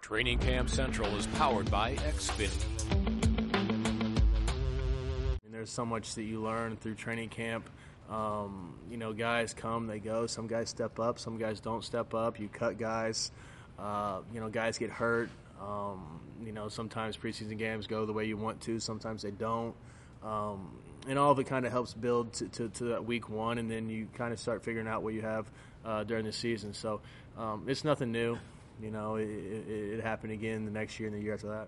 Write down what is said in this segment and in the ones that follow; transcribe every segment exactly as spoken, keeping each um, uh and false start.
Training Camp Central is powered by XFIT. There's so much that you learn through training camp. Um, you know, guys come, they go. Some guys step up, some guys don't step up. You cut guys. Uh, you know, guys get hurt. Um, you know, sometimes preseason games go the way you want to. Sometimes they don't. Um, and all of it kind of helps build to, to, to that week one, and then you kind of start figuring out what you have uh, during the season. So um, it's nothing new. You know, it, it, it happened again the next year and the year after that.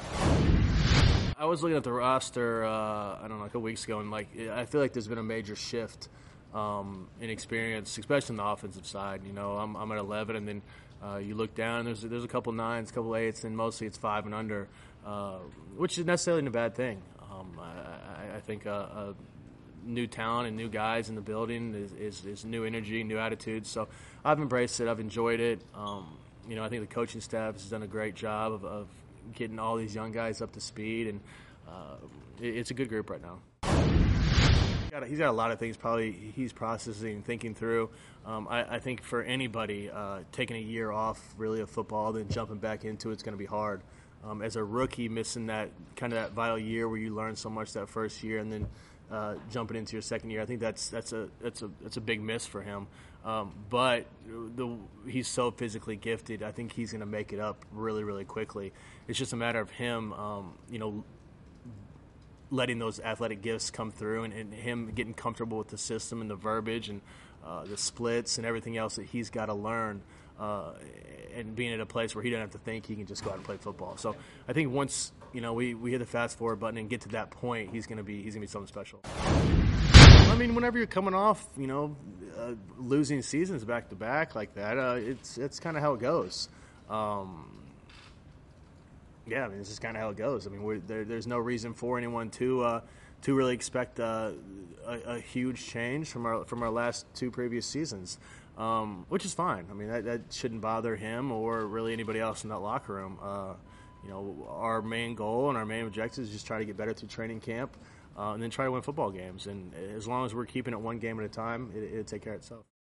I was looking at the roster, uh, I don't know, a couple weeks ago, and like I feel like there's been a major shift um, in experience, especially on the offensive side. You know, I'm, I'm at eleven, and then uh, you look down, and there's there's a couple nines, a couple eights, and mostly it's five and under, uh, which is necessarily a bad thing. Um, I, I think a, a new talent and new guys in the building is, is, is new energy, new attitudes. So I've embraced it. I've enjoyed it. Um, you know, I think the coaching staff has done a great job of, of getting all these young guys up to speed, and uh, it, it's a good group right now. He's got, a, he's got a lot of things probably he's processing, thinking through. Um, I, I think for anybody, uh, taking a year off really of football, then jumping back into it's going to be hard. Um, as a rookie, missing that kind of that vital year where you learn so much that first year, and then uh, jumping into your second year, I think that's that's a that's a that's a big miss for him. Um, but the, he's so physically gifted. I think he's going to make it up really, really quickly. It's just a matter of him, um, you know, letting those athletic gifts come through, and, and him getting comfortable with the system and the verbiage and uh, the splits and everything else that he's got to learn, uh, and being at a place where he doesn't have to think, he can just go out and play football. So I think once you know we, we hit the fast forward button and get to that point, he's going to be he's going to be something special. I mean, whenever you're coming off, you know, uh, losing seasons back to back like that, uh, it's it's kind of how it goes. Um, yeah, I mean, it's just kind of how it goes. I mean, we're, there, there's no reason for anyone to uh, to really expect uh, a, a huge change from our from our last two previous seasons, um, which is fine. I mean, that, that shouldn't bother him or really anybody else in that locker room. Uh, you know, our main goal and our main objective is just try to get better through training camp. Uh, and then try to win football games. And as long as we're keeping it one game at a time, it, it'll take care of itself.